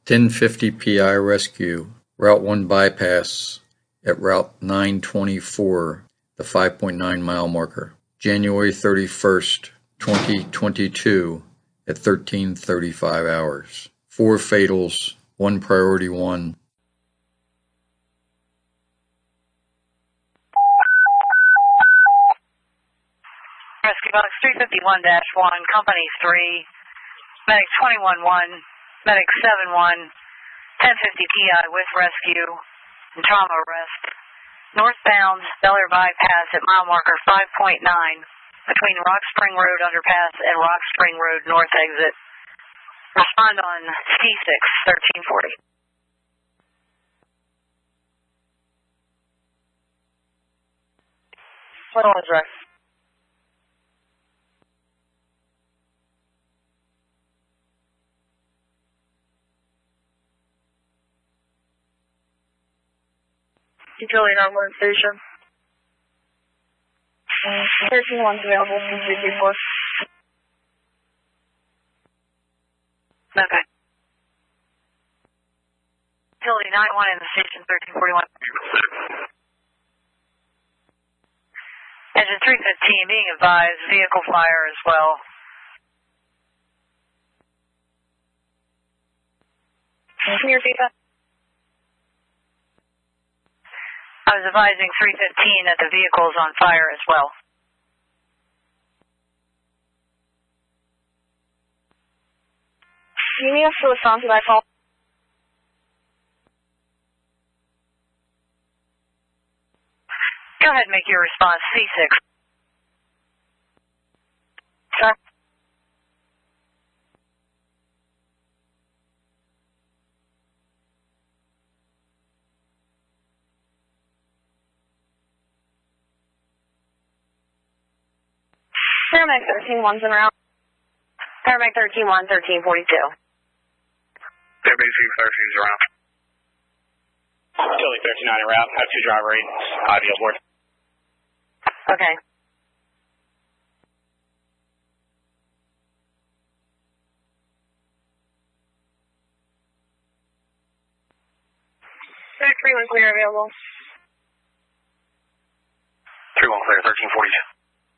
1050 PI rescue, Route 1 bypass at Route 924, the 5.9 mile marker. January 31st, 2022 at 13:35 hours. 4 fatals, 1 priority 1. Rescue Box 351-1, Company 3, Medic 21-1, Medic 7-1, 1050 PI with rescue and trauma arrest. Northbound Beller bypass at mile marker 5.9 between Rock Spring Road underpass and Rock Spring Road north exit. Respond on C6 1340. What was right? Utility 911 station. 13-1's available from 334. Okay. Utility 9-1 in the station 1341. Engine 315 being advised, vehicle fire as well. Can you repeat that? I was advising 315 that the vehicle is on fire as well. Do you need us to respond to that call? Go ahead and make your response, C6. Sir? Paramedic 13-1's en route. Paramedic 13-1, 1342. Paramedic 13's around. Utility 39 en route. Have 2 driver aids. IV aboard. Okay. Paramedic 3-1 clear available. 3-1 clear, 1342.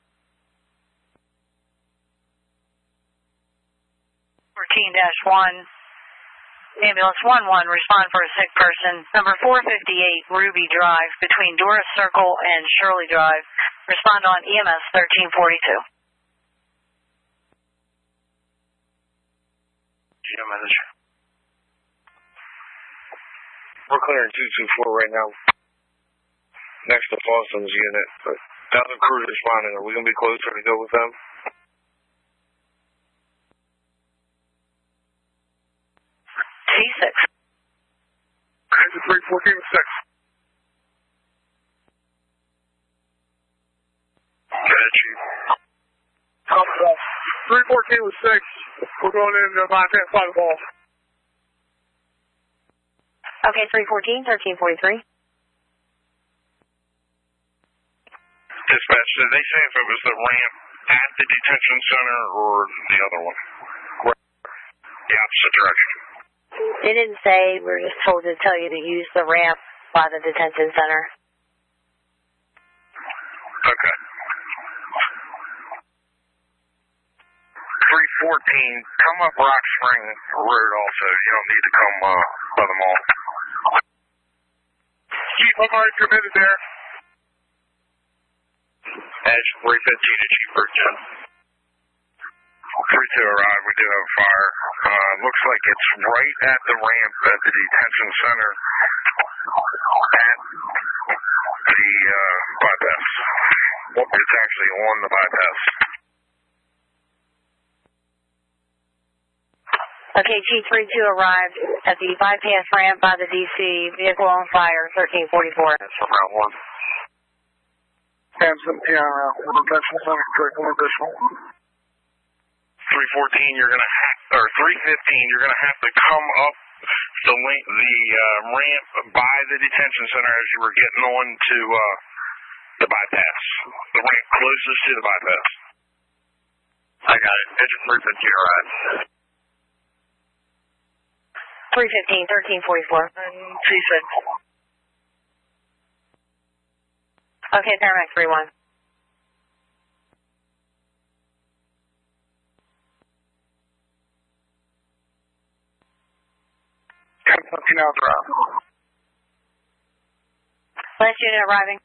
14-1, ambulance 11, respond for a sick person. Number 458, Ruby Drive, between Doris Circle and Shirley Drive. Respond on EMS 1342. GM message. We're clearing 224 right now. Next to Boston's unit, but the other crew's responding. Are we going to be closer to go with them? C6. Engine 314 with 6. Okay, Chief. 314 with 6. We're going in the bypass by the ball. Okay, 314, 1343. Dispatch, did they say if it was the ramp at the detention center or the other one? The opposite direction. They didn't say. We were just told to tell you to use the ramp by the detention center. Okay. 314, come up Rock Spring Road also. You don't need to come by the mall. Chief, I'm already committed there. Edge 315 to Chief Burton. 3-2 arrive, we do have a fire. Looks like it's right at the ramp at the detention center at the bypass. It's actually on the bypass. Okay, G32 arrived at the bypass ramp by the DC. Vehicle on fire, 1344. That's around 1. Samson, yeah, one additional, correct, one additional. 314, you're gonna have, or 315, you're gonna have to come up the ramp by the detention center as you were getting on to the bypass. The ramp closest to the bypass. I got it. Engine 315 arrived. 315, 1344. 26. Okay, Paramedic 31. Last unit arriving.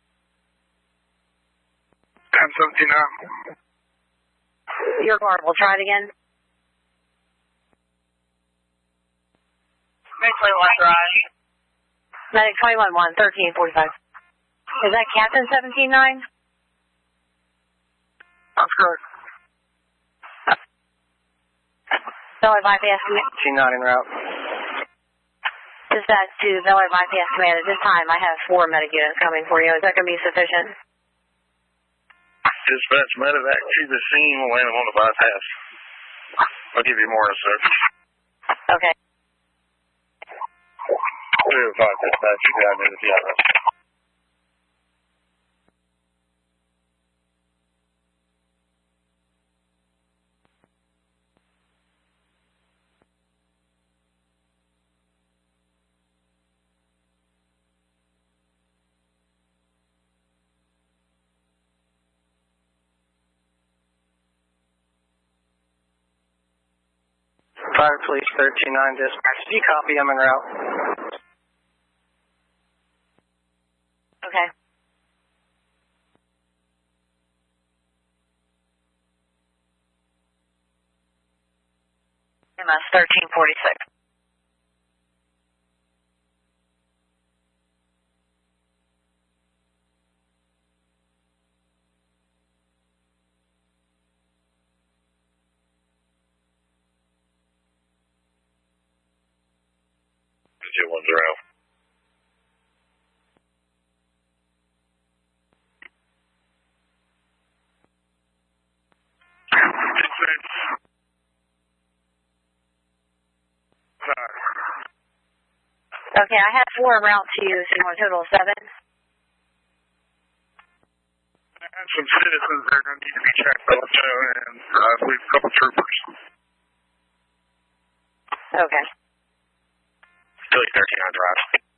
1079. Your guard. We'll try it again. Medic 21 garage. Medic 21-1, 1345. Is that Captain 17-9? That's correct. Bellway Bypass Command. T9 en route. Dispatch to Bellway Bypass Command. At this time, I have 4 medic units coming for you. Is that going to be sufficient? Dispatch medevac to the scene. We'll land him on the bypass. I'll give you more in a second. Okay. 305 dispatch. You got me with the other. Fire Police 13-9 dispatch. Do you copy? I'm en route. Okay. MS 1346. Two ones are out. Okay, I have 4 en route to you, so you want a total of 7? I have some citizens that are going to need to be checked also, and I believe a couple troopers. Okay. Philly 13 on drive.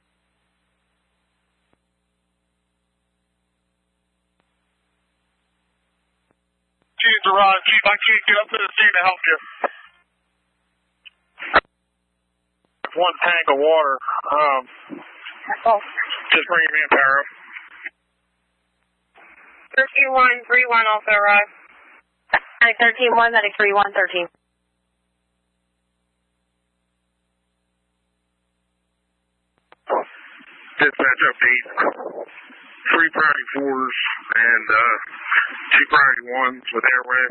Chief, Ron, Chief, I can't get up to the scene to help you. One tank of water. Just bring him in, Para. 13-1, 3-1 also arrived. Medic 13-1, Medic 3-1, 13. Dispatch update. 3 priority 4s and 2 priority 1s with airway.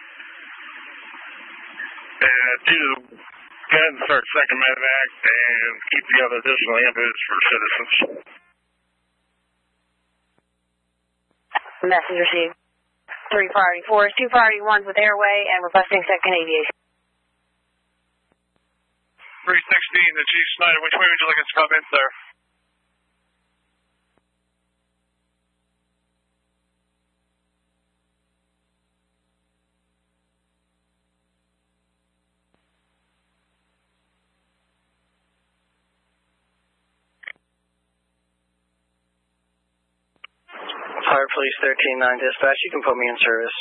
Go ahead and start second medevac and keep the other additional ambulance for citizens. Message received. 3 priority 4s, 2 priority 1s with airway, and requesting second aviation. 316 to Chief Snyder. Which way would you like us to come in, sir? Fire Police 13-9 dispatch. You can put me in service.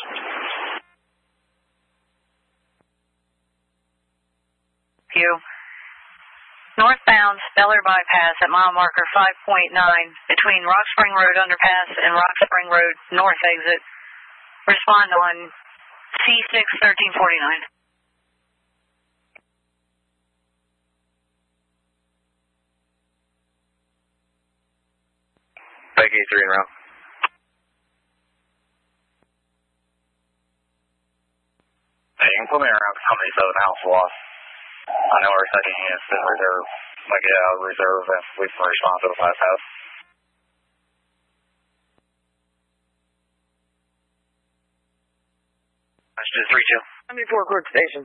Thank you. Northbound Stellar Bypass at mile marker 5.9 between Rock Spring Road underpass and Rock Spring Road north exit. Respond on C6 1349. Back 83 en route. Hey, you can put me around company 7 house loss. I know our second unit's in reserve. I get out of reserve and we can respond to the last house. That's just 3-2. How many 4 court stations?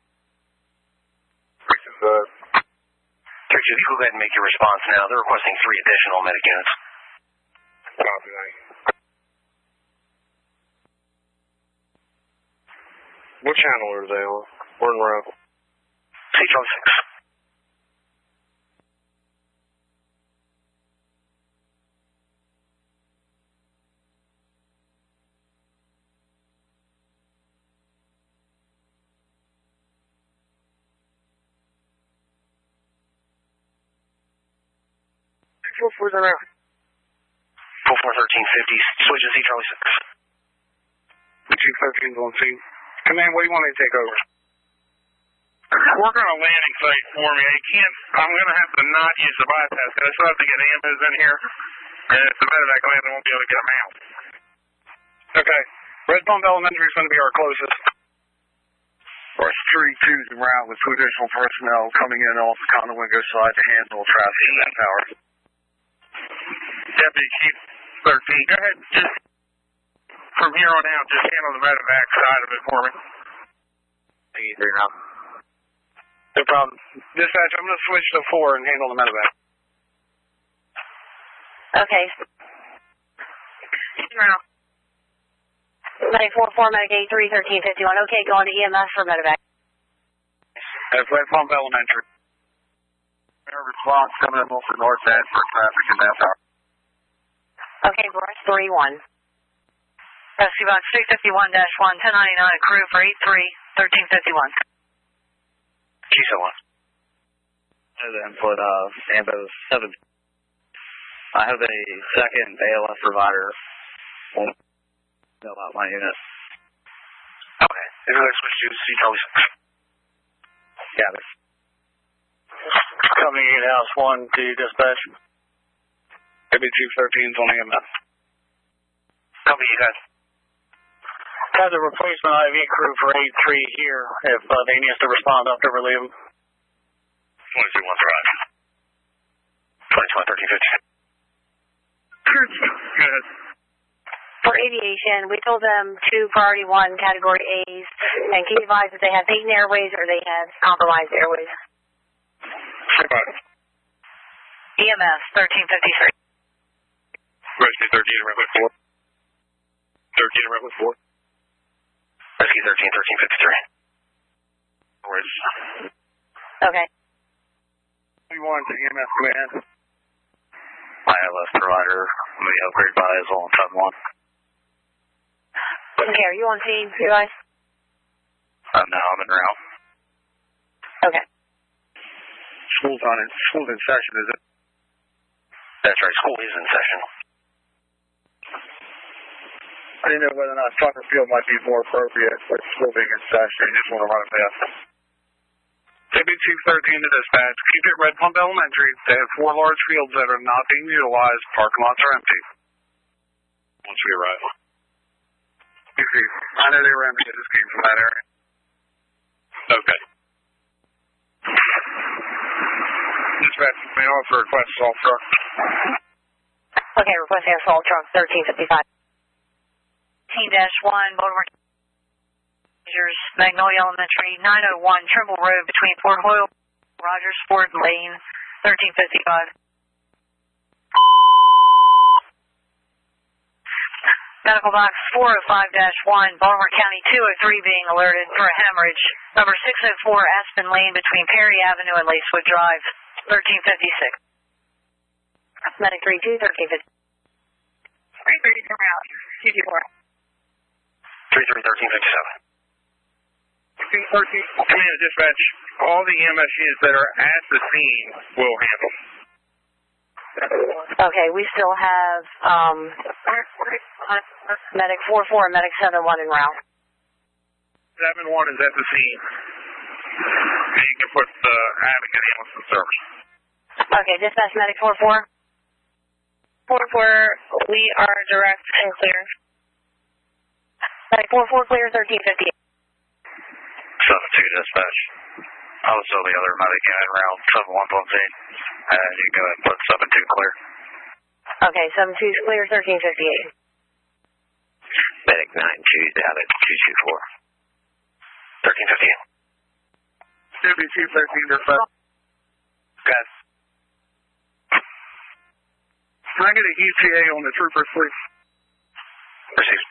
3-2, 3-2, you go ahead and make your response now. They're requesting 3 additional medic units. copy that. What channel are they on? We're in route. C-6. 4-4's en route. 441350, switch to C Charlie 6. Chief 13's on scene. Command, what do you want me to take over? Work on a landing site for me. I'm going to have to not use the bypass because I still have to get AMOs in here. And if the medevac lands, I won't be able to get them out. Okay. Red Pump Elementary is going to be our closest. Force 32's en route with 2 additional personnel coming in off the Conowingo side to handle traffic in that tower. Deputy Chief 13, go ahead. Just from here on out, just handle the medevac side of it for me. 83 now. No problem. Dispatch, I'm going to switch to 4 and handle the medevac. Okay. Route. Medic 4-4, Medic 83, 1351. Okay, going to EMS for medevac. That's Red Pump Elementary. Air response coming in off the north end for traffic in that tower. Okay, Brush 3-1. Rescue Box 351-1, 1099 crew for 83, 1351. QSO 1. The input of Ambo 7. I have a second ALS provider. Won't fill out my unit. Okay. If you'd like to switch to C Charlie 6. Got it. Coming in House 1 to dispatch. Maybe Chief 13's on EMS. Copy, you guys. Have the replacement IV crew for 83 here if they need us to respond after relieve them. 22 1 drive. 22 1350. Go ahead. For aviation, we told them 2 priority 1 category A's, and can you advise if they have patent airways or they have compromised airways? EMS 1353. Rescue 13 and Redwood 4. 13 and Redwood 4. Rescue 13 1353. Where's Okay. What do you want to EMS command? My ALS provider, may upgrade by is on 7-1. Okay, are you on scene, you guys? No, I'm en route. Okay. School's in session, is it? That's right, school is in session. I didn't know whether or not soccer field might be more appropriate for school being in session. I just want to run it past. Deputy Chief 13 to dispatch. Keep it Red Pump Elementary. They have 4 large fields that are not being utilized. Parking lots are empty. Once we arrive. I know they were empty. I just came from that area. Okay. Dispatch, may I also request assault truck? Okay, requesting assault truck 1355. 18-1, Baltimore Magnolia Elementary, 901 Trimble Road between Port Hoyle, Rogers Ford Lane, 1355. Medical Box 405-1, Baltimore County 203 being alerted for a hemorrhage. Number 604 Aspen Lane between Perry Avenue and Lacewood Drive, 1356. Medic 32, 1350. 330 come out, 224. 33 1357. 13, command dispatch. All the EMS units that are at the scene will handle. Okay, we still have Medic 44 and Medic 71 en route. 7-1 is at the scene. And you can put the Advocate ambulance in service. Okay, dispatch Medic 44. 44, we are direct and clear. Medic 44 clear, 1358. 7-2 dispatch. I was still the other medic in round 7-1's on scene. And you can go ahead and put 7-2 clear. Okay, 72's clear, 1358. Medic 9-2 down at 224. 1358. Deputy Chief 13 dispatch. Guys. Can I get an ETA on the troopers, please? Received.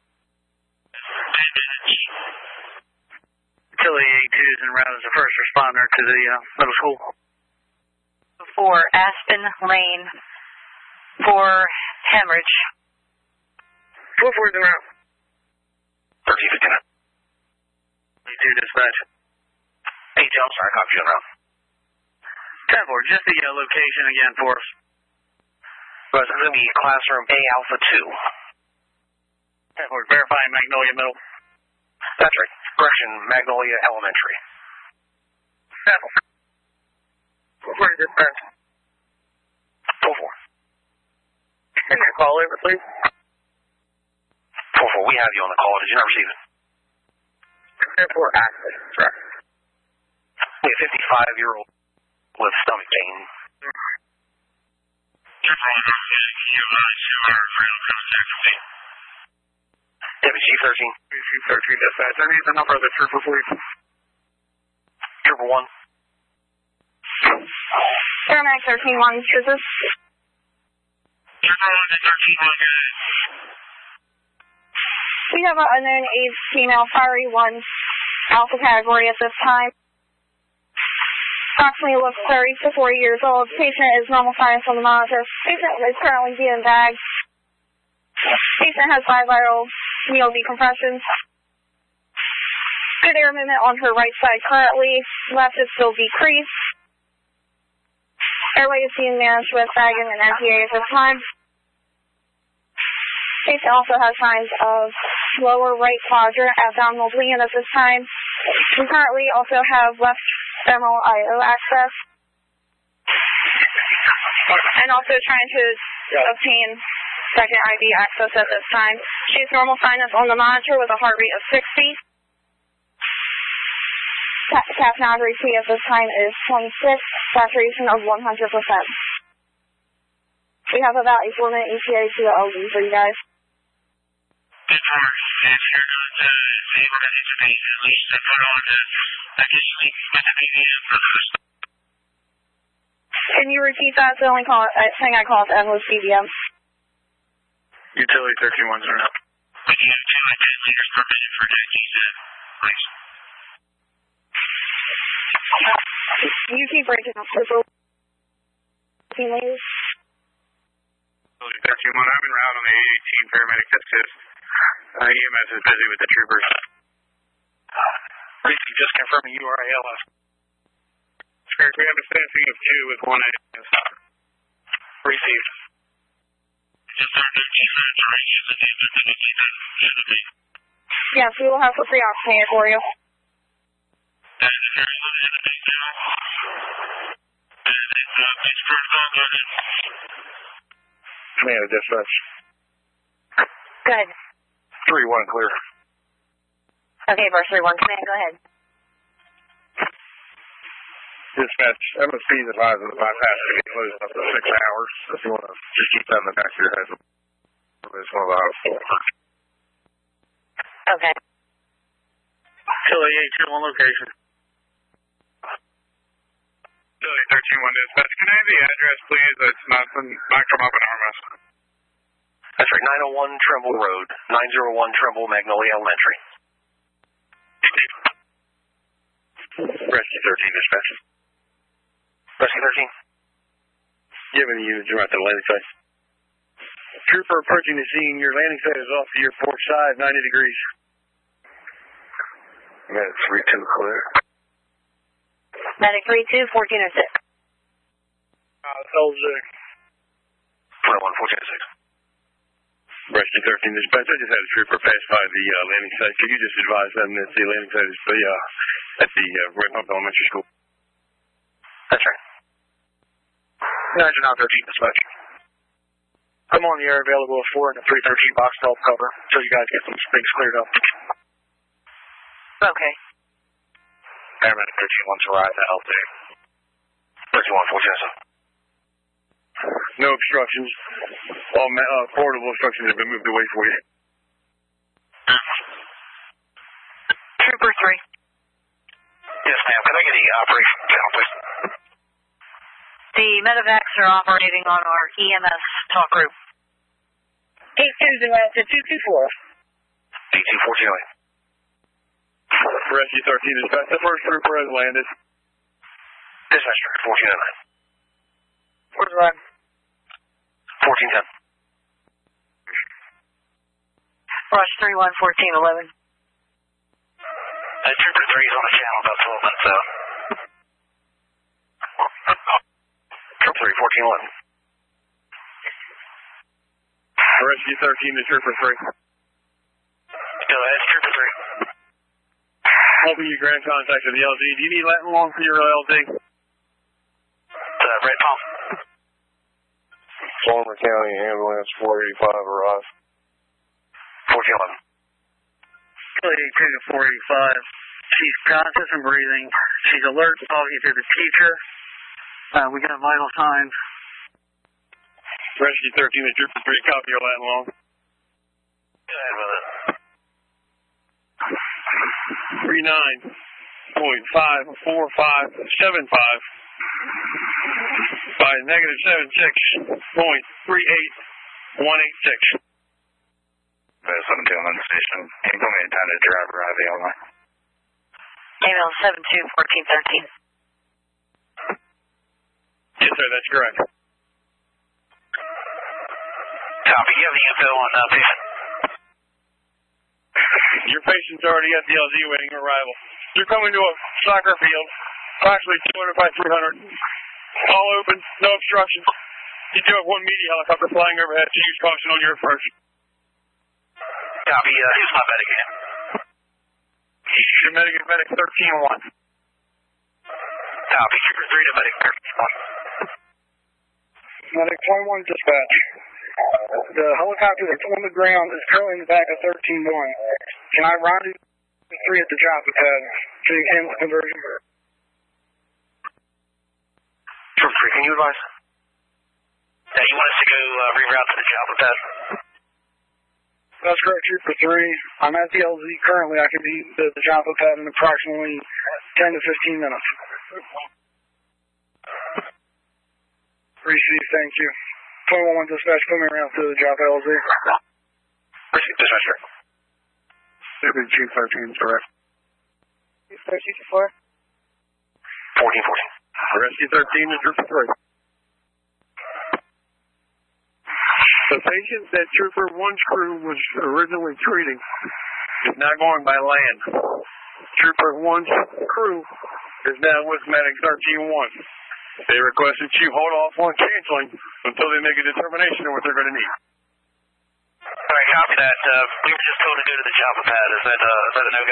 Utility 82 is en route as a first responder to the middle school. For Aspen Lane for hemorrhage. 44 is en route. 1359. 82 dispatch. 82, I'm sorry, copy you en route. 10-4, just the location again for us. But it's going to be classroom A Alpha 2. We're verifying Magnolia Middle. That's right. Correction, Magnolia Elementary. Where is dispatch? 4-4. Can you call over, please? 4-4, we have you on the call. Did you not receive it? Airport access, right. A 55-year-old with stomach pain. Deputy Chief 13. Chief 13 dispatch. I need the number of the trooper, please. Trooper 1. Paramedic 13-1, trooper. We have an unknown age female, fiery 1, alpha category at this time. Approximately looks 30 to 40 years old. Patient is normal sinus on the monitor. Patient is currently being bagged. Patient has bilateral needle decompressions. Good air movement on her right side currently. Left is still decreased. Airway is being managed with bagging and NPA at this time. Patient also has signs of lower right quadrant abdominal bleeding at this time. We currently also have left femoral IO access. And also trying to obtain second IV access at this time. She's normal sinus on the monitor with a heart rate of 60. Capnography at this time is 26, saturation of 100%. We have about a 4-minute ETA to the OB for you guys. Can you repeat that? It's the only thing I call it N was CBM. Utility 13-1's are up. You keep breaking up. Team leaders. Utility 13-1, I'm en route on the 818 paramedic assist. EMS is busy with the troopers. Briefly, just confirming you are ALS. Correct, we have a staffing of 2 with 1 ALS. Received. Yes, we will have the pre-oxygenator for you. Command of dispatch. Good. 3-1 clear. Okay, Burst 3-1, command, go ahead. Dispatch, MSP is advised of the bypass to be closed up to 6 hours. If you want to just keep that in the back of your head. It's one of the hours. Okay. Chile 821 location. Chile 13-1 dispatch. Can I have the address, please? That's not come up in RMS. That's right, 901 Trumbull Road, 901 Trumbull, Magnolia Elementary. Rescue 13 dispatch. Rescue 13. Giving you the right to the landing site. Trooper approaching the scene. Your landing site is off to your port side, 90 degrees. Medic 3-2 clear. Medic 3-2, 1406. Soldier. 21-1406. Rescue 13 dispatch. I just had a trooper pass by the landing site. Could you just advise them that the landing site is at the Red Pump Elementary School? That's right. 913 dispatch. I'm on the air available at 4 and a 313 box to help cover until you guys get some things cleared up. Okay. Paramedic 13-1's arrived at LT. 31-1407. No obstructions. All portable obstructions have been moved away for you. Trooper 3. Yes, ma'am. Can I get the operation channel, please? The medevacs are operating on our EMS talk group. 820 to 224. 18-1408. Rescue 13 dispatch. The first trooper has landed. Dispatch 1409. Where's that? 1410. Rush 31, 1411. Trooper 3 is on the channel about 12 minutes out. Trooper 3, 1411. Rescue 13 to Trooper 3. Go ahead, Trooper 3. Hoping you grant contact with the LD. Do you need Latin long for your LD? Red Palm. Farmer County Ambulance 485 arrive. 1411. Philly 82 to 485. She's conscious and breathing. She's alert, talking to the teacher. We got vital signs. Rescue 13 to Trooper 3, copy your Latin long. Go ahead with it. 39.54575 by -76.38186. 17 on the station. Implement time to driver IV online. Email 721413. Yes, sir, that's correct. Copy. You have the info on patient. Your patient's already at the LZ waiting arrival. You're coming to a soccer field, approximately 200 by 300. All open, no obstructions. You do have one media helicopter flying overhead, so use caution on your approach. Copy. Here's my medic again. Your medic is medic 13-1. Copy. Trooper 3 to medic 13-1. Medic 21 dispatch. The helicopter that's on the ground is currently in the back of 13-1. Can I rendezvous 3 at the Joppa pad so you can handle the conversion? Trooper 3, can you advise? Yeah, you want us to go reroute to the Joppa pad? That's correct, Trooper 3. I'm at the LZ currently. I can be at the Joppa pad in approximately 10 to 15 minutes. Receive, thank you. 21 dispatch, put me around to the Joppa LZ. Receive, dispatcher. Deputy Chief 13 is correct. Dispatch, you 4. 1414. Rescue 13 to Trooper 3. The patient that Trooper 1's crew was originally treating is now going by land. Trooper 1's crew is now with medic 13-1. They requested you hold off on canceling until they make a determination of what they're going to need. All right, copy that. We were just told to go to the Joppa pad. Is that a no-go?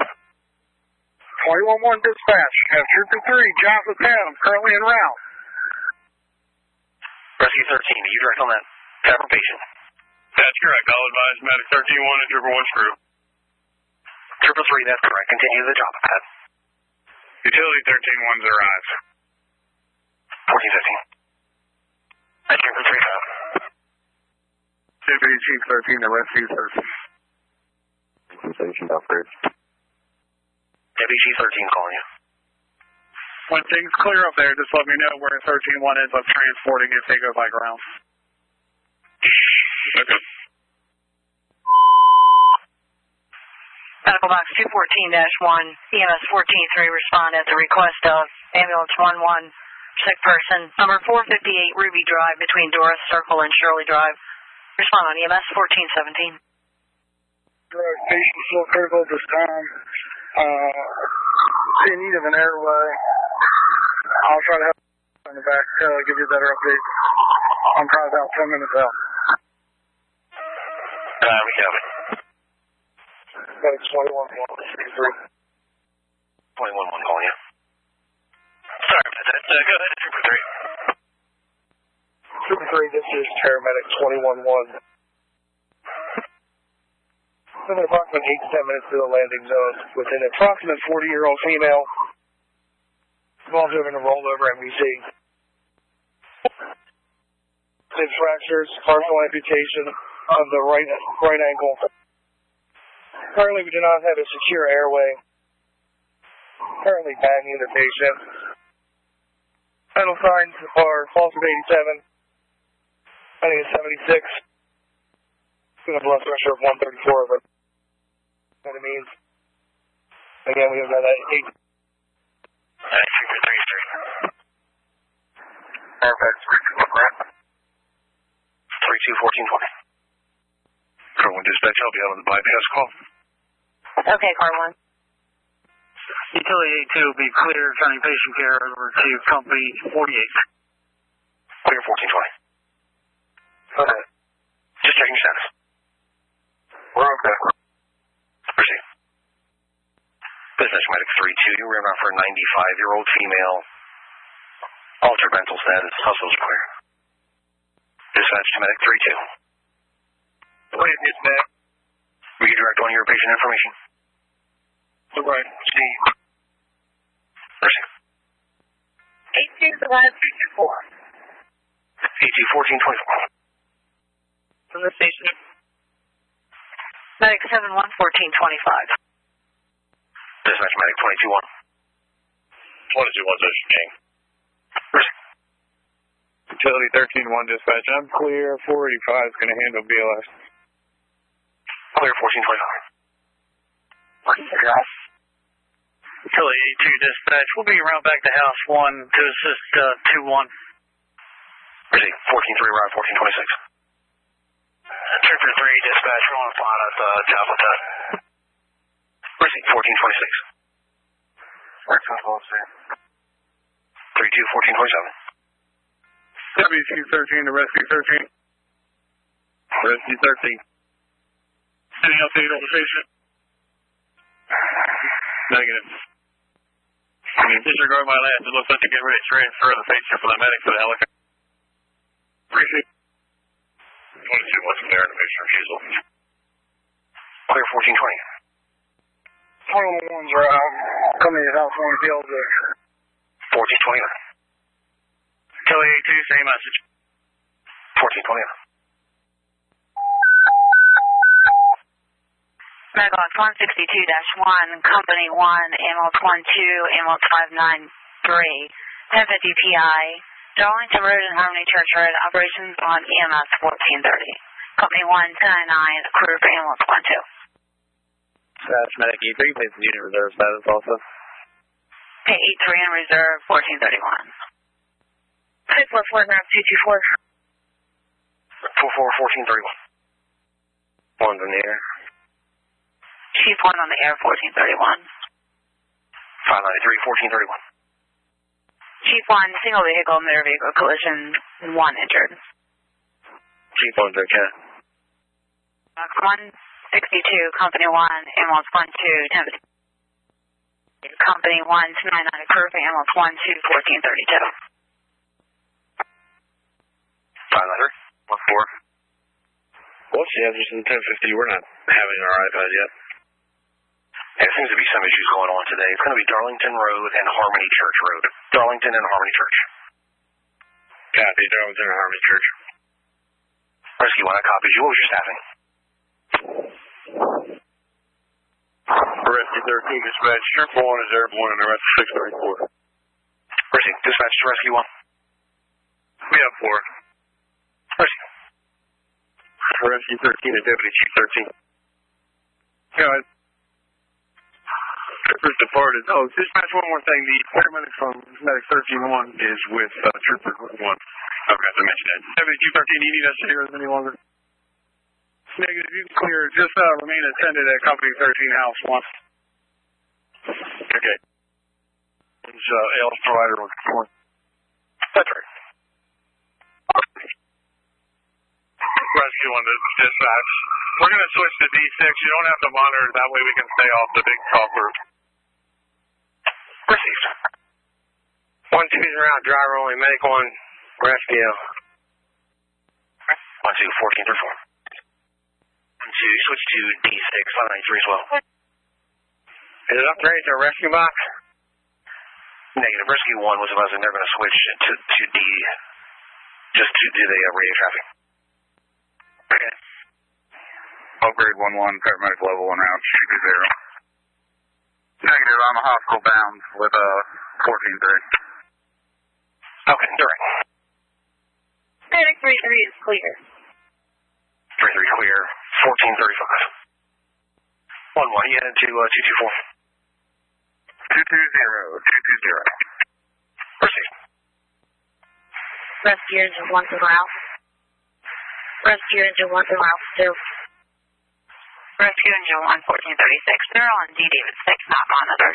21-1 dispatch. Have Trooper 3, Joppa pad. I'm currently en route. Rescue 13, are you direct on that? Cover patient. That's correct. I'll advise medic 13-1 and Trooper 1's crew. Trooper 3, that's correct. Continue to the Joppa pad. Utility 13-1's arrived. 1415. That's Trooper 3, copy. Deputy Chief 13 to Rescue 13. Station upgrade. Deputy Chief 13 calling you. When things clear up there, just let me know where 13-1 ends up transporting if they go by ground. Okay. Medical box 214-1, EMS 14-3 respond at the request of ambulance 11, sick person, number 458 Ruby Drive between Doris Circle and Shirley Drive. Respond on EMS 1417. Correct. Patient still critical at this time. In need of an airway. I'll try to help in the back, give you a better update. I'm probably about 10 minutes out. We have it. Medic 21-1, 21-1 calling you. Sorry about that. Go ahead, Trooper 3. Trooper 3, this is paramedic 21-1. Within approximately 8 to 10 minutes to the landing zone, with an approximate 40-year-old female, involved in a rollover MVC. Six fractures, partial amputation of the right ankle. Currently, we do not have a secure airway. Currently bagging the patient. Vital signs are pulse of 87. I think it's 76. With a blood pressure of 134 over. What it means. Again, we have that 8. Trooper 3 straight. Perfect. 321420. Car 1 dispatch, I'll be out on the bypass call. Okay, car 1. Utility 82 will be clear, turning patient care over to company 48. Clear 1420. Okay. Just checking status. We're okay. Proceed. Dispatch medic 3-2, we're out for a 95-year-old female. Altered mental status, hospitals are clear. Dispatch to medic 3-2. Wait, dispatch. Will you direct on your patient information? Right. See. Proceed. 82 survived 224. 82-14-24. From the station. Medic 7-1, 1425. Dispatch medic 22-1. 22-1, Station Gang. Proceed. Utility 13-1, dispatch. I'm clear. 485 is going to handle BLS. Clear 14-25. Utility 82 dispatch. We'll be around back to house 1 to assist 2-1. Proceed. 14-3, route 14-26. Trooper 3 dispatch. We're on a plot at Chapel Tech. Proceed. 14-26. 3-2, 14-27. WQ13 to Rescue 13. Rescue 13. Any update on the patient? Negative. Disregard my last. It looks like they're getting ready to transfer the patient from the medic to the helicopter. Appreciate it. 22, what's clear in the patient refusal? Clear 14-20. 21's are coming to house 1 field. 14-29. Utility 82, same message. 14-29. Megawatt 162-1, Company 1, ambulance 12, ambulance 593, 1050 PI, Darlington Road and Harmony Church Road, operations on EMS 1430. Company 1, 1099, crew for ambulance 12. Dispatch medic E3, please unit reserve status also. Okay, E3 in reserve, 1431. 6 left one route 224. 4-4, 14-31. One's in the air. Chief 1 on the air, 1431. 593, 14-31. Chief 1, single vehicle, motor vehicle collision, 1 injured. Chief 1's okay. Box 162, Company 1, ambulance 12, 1050. Company 1, 299, crew for ambulance 12, 1432. 593, 14. What's the address in 1050? We're not having our iPad yet. There seems to be some issues going on today. It's going to be Darlington Road and Harmony Church Road. Darlington and Harmony Church. Copy, Darlington and Harmony Church. Rescue 1, I copied you. What was your staffing? Rescue 13 dispatch. Trooper 1 is airborne and the rest is 634. Rescue. Dispatch to Rescue 1. We have 4. Rescue. Rescue 13 to Deputy Chief 13. Yeah, Trooper's departed. Oh, dispatch, one more thing. The paramedic from Medic 13-1 is with Trooper 1. Okay, I mentioned that. Deputy Chief 13, do you need us to hear this any longer? Negative, you can clear. Just remain attended at Company 13, House 1. Okay. It's ALS provider on 4. That's right. Rescue on the dispatch. We're going to switch to D6. You don't have to monitor. That way we can stay off the big talker. Received. 1-2's around, driver only, medic 1, rescue. 1-2, 14-4. 1-2, switch to D6, 593 as well. Is it upgraded to a rescue box? Negative. Rescue 1 was about to they're going to switch to D just to do the radio traffic. Okay. Upgrade 1-1, paramedic level 1 route, should be 0. Negative, I'm a hospital bound with 14-3. Okay, direct. Medic 33 is clear. 33 clear, 1435. 1-1, you headed to 224. 220, 220. Proceed. Rescue engine 1 to route. Rescue engine 1 to route 2. Rescue engine 1, 1436. They're on D David 6, not monitored.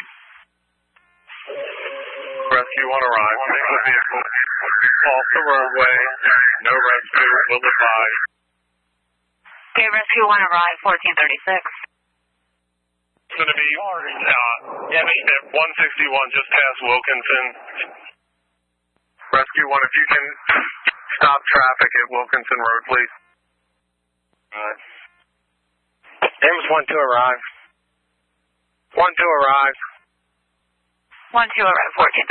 Rescue 1 arrived. Take the vehicle. Off the roadway. No rescue. Will advise. Okay, Rescue 1 arrived, 1436. It's going to be at 161 just past Wilkinson. Rescue 1, if you can stop traffic at Wilkinson Road, please. Alright. Ames 1-2 arrive. 1-2 arrive. 1-2 arrived,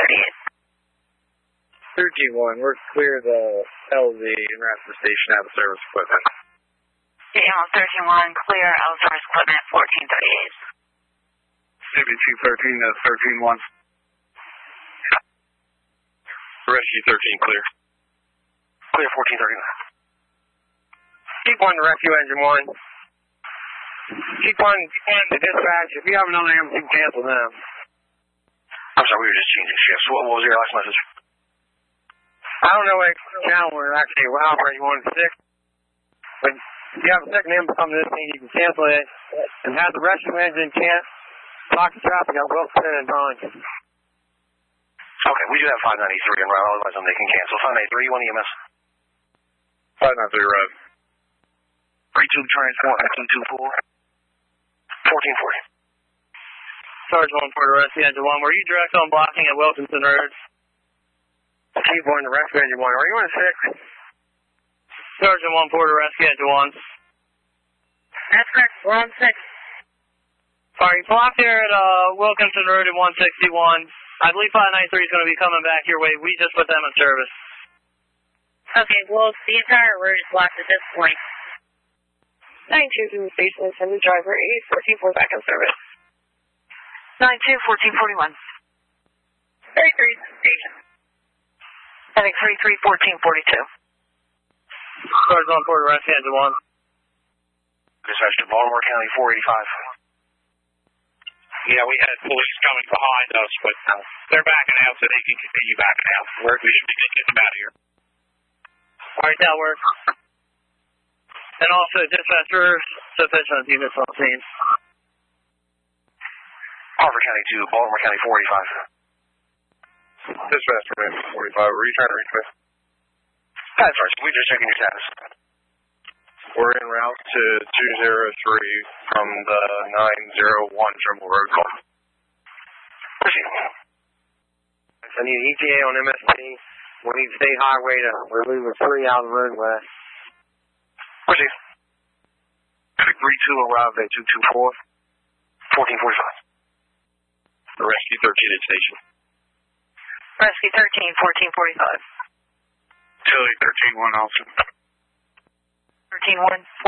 1438. 13-1, we're clear the LZ and rest of the station out of service equipment. Daniel 13-1, clear, L service equipment, 1438. CB 213, that's 13-1. Rescue 13, clear. Clear 1439. Keep 1 to rescue engine 1. Keep 1 to dispatch. If you have another ambulance, you can cancel them. I'm sorry, we were just changing shifts. What was your last message? I don't know what channel we're actually operating 1-6. But if you have a second ambulance come to this thing, you can cancel it and have the rescue engine can't block the traffic at Wilson and Bond. Okay, we do have 593 en route, otherwise they can cancel. 593, you want EMS? 593 road. 32 transport, 224. 1440. Sergeant 1 for the rescue engine 1. Were you direct on blocking at Wilkinson Road? Keep 1 to rescue engine 1. Are you on 6? Sergeant 1 for the rescue engine 1. That's correct, we're on 6. Alright, blocked here at Wilkinson Road at 161. I believe 593 is going to be coming back your way. We just put them in service. Okay, well, the entire road is blocked at this point. 92 to the station, send the driver 814 back in service. 92, 1441. 33 to the station. Heading 33, 1442. Sergeant 1 for the rescue engine 1. Dispatch to Baltimore County 485. Yeah, we had police coming behind us, but they're backing out, so they can continue backing out. We should be getting them out of here. Alright, that works. And also, dispatcher, sufficient units on scene. Harford County 2, Baltimore County 485. Dispatcher 45, were you trying to reach me? That's right, we're just checking your status. We're en route to 203 from the 901 Trimble Road call. Proceed. I need ETA on MST. We need state highway to remove 3 out of the roadway. Proceed. Traffic 32 arrived at 224. 1445. Rescue 13 at station. Rescue 13, 1445. Chili 13-1 also. 13-1,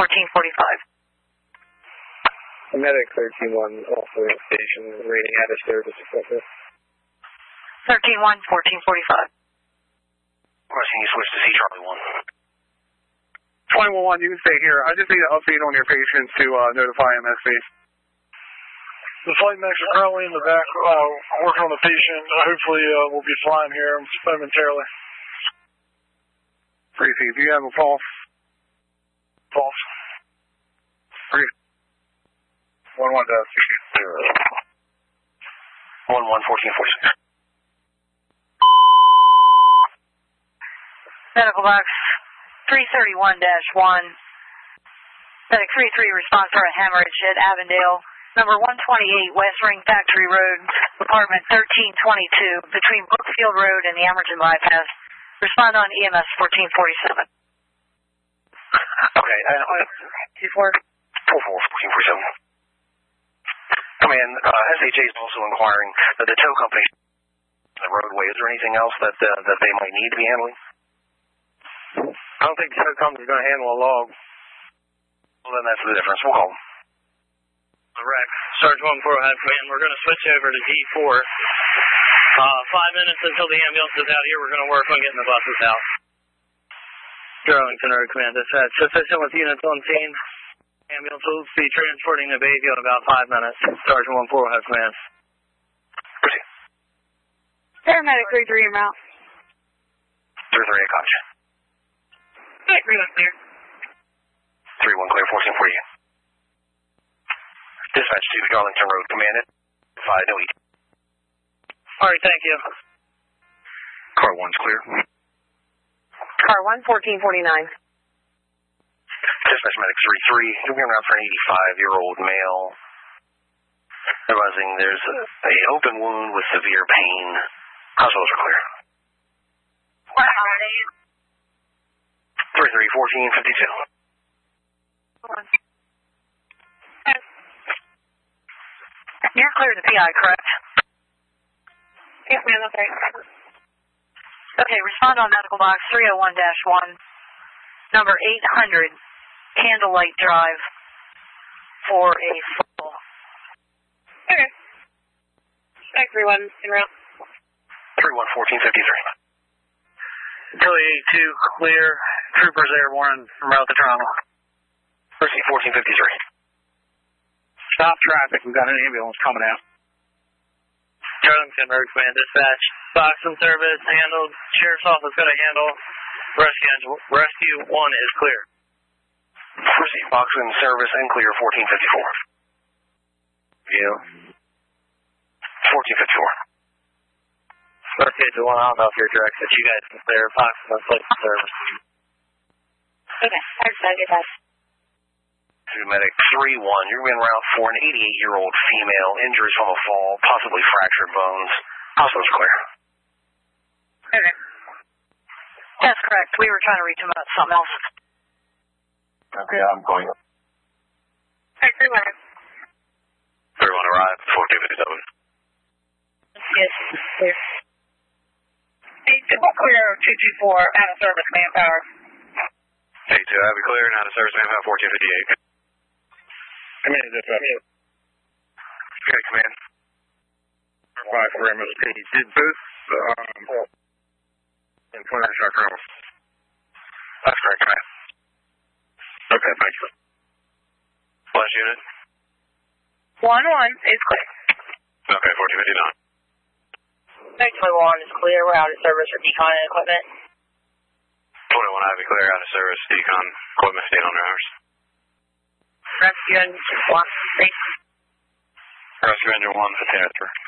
1445. Medic 13-1 also at station, rating out of service equipment. 13-1, 1445. Requesting you switch to C Charlie 1. 21-1, you can stay here. I just need an update on your patients to notify MSV. The flight medics are currently in the back working on the patient. Hopefully we'll be flying here momentarily. Tracy, do you have a pulse? Pulse. 3. 1-1 does 1-1, 1446. Medical box 331-1. Medic 33 response for a hemorrhage at Avondale. Number 128 West Ring Factory Road, apartment 1322, between Brookfield Road and the Emerson Bypass. Respond on EMS 1447. Okay, 24. 1447. Command, SHA is also inquiring that the tow company the roadway. Is there anything else that they might need to be handling? I don't think the tow company's going to handle a log. Well, then that's the difference. We'll call them. Correct. Sergeant 1 for head command. We're going to switch over to D4. 5 minutes until the ambulance is out here. We're going to work on getting the buses out. Darlington Road Command dispatch. Sufficient with units on scene. Ambulance will be transporting the baby in about 5 minutes. Sergeant 1 for head command. Proceed. Paramedic 33 en route. 3-3 at Koch. 3-1 clear. 3-1 clear, 14 for you. Dispatch to Darlington Road Command. 5 no ET. Alright, thank you. Car 1's clear. Car 1, 1449. Dispatch Medic 3-3, you're going around for an 85-year-old male. Realizing there's an open wound with severe pain. Hospitals are clear. What are they? 3-3-14-52. You're clear to PI, correct? Yes, ma'am, that's right. Okay, respond on medical box 301-1, number 800, Candlelight Drive, for a fall. Okay. Back 3-1, en route. 3-1-14-53. Philly 82, clear. Troopers airborne from route to trauma. Mercy 14-53. Stop traffic. We've got an ambulance coming out. Charlington Road Command Dispatch. Box and service handled. Sheriff's Office got a handle. Rescue 1 is clear. Mercy box in service and clear 14-54. You. 14-54. Rescue 1, I don't know if you're direct, but you guys can clear. Box and service. Okay, I just gotta get that. Medic 3-1, you're in route for an 88-year-old female, injuries from a fall, possibly fractured bones. Hospital's clear. Okay. That's correct. We were trying to reach him about something else. Okay, I'm going. Back 3-1. 3-1 arrived, 14-57. Yes, clear. 8-2, clear, 224, out of service, manpower. 8-2, have you clear, and out of service, manpower 14-58. Command dispatch. Okay, command. 5 for MSP. Did both employment shot colonels? That's correct, command. Okay, thank you. Flash unit. 1-1 is clear. Okay, 14-59. Actually, 1 is clear. We're out of service for decon and equipment. 21, have you clear, out of service, decon, equipment, staying on hours. Rescue engine 1, safe. Rescue engine 1, 15-3.